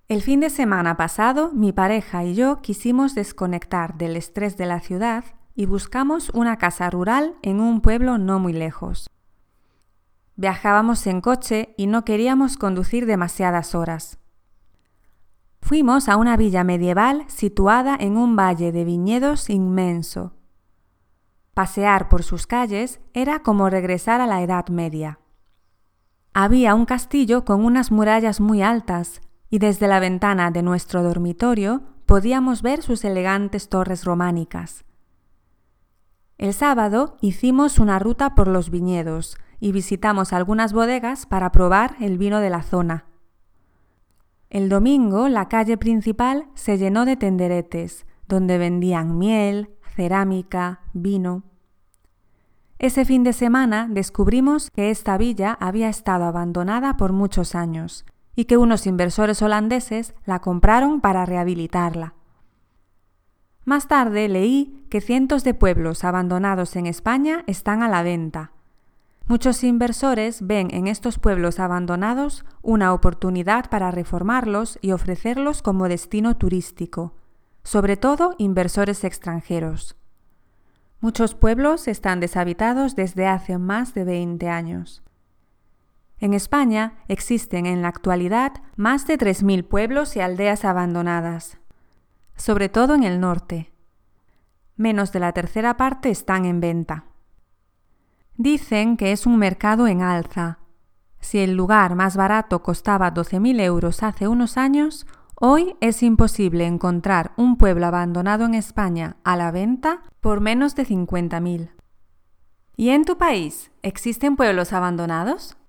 El fin de semana pasado, mi pareja y yo quisimos desconectar del estrés de la ciudad y buscamos una casa rural en un pueblo no muy lejos. Viajábamos en coche y no queríamos conducir demasiadas horas. Fuimos a una villa medieval situada en un valle de viñedos inmenso. Pasear por sus calles era como regresar a la Edad Media. Había un castillo con unas murallas muy altas y desde la ventana de nuestro dormitorio podíamos ver sus elegantes torres románicas. El sábado hicimos una ruta por los viñedos y visitamos algunas bodegas para probar el vino de la zona. El domingo la calle principal se llenó de tenderetes, donde vendían miel, cerámica, vino. Ese fin de semana descubrimos que esta villa había estado abandonada por muchos años y que unos inversores holandeses la compraron para rehabilitarla. Más tarde leí que cientos de pueblos abandonados en España están a la venta. Muchos inversores ven en estos pueblos abandonados una oportunidad para reformarlos y ofrecerlos como destino turístico, sobre todo inversores extranjeros. Muchos pueblos están deshabitados desde hace más de 20 años. En España existen en la actualidad más de 3.000 pueblos y aldeas abandonadas, sobre todo en el norte. Menos de la tercera parte están en venta. Dicen que es un mercado en alza. Si el lugar más barato costaba 12.000 euros hace unos años, hoy es imposible encontrar un pueblo abandonado en España a la venta por menos de 50.000. ¿Y en tu país existen pueblos abandonados?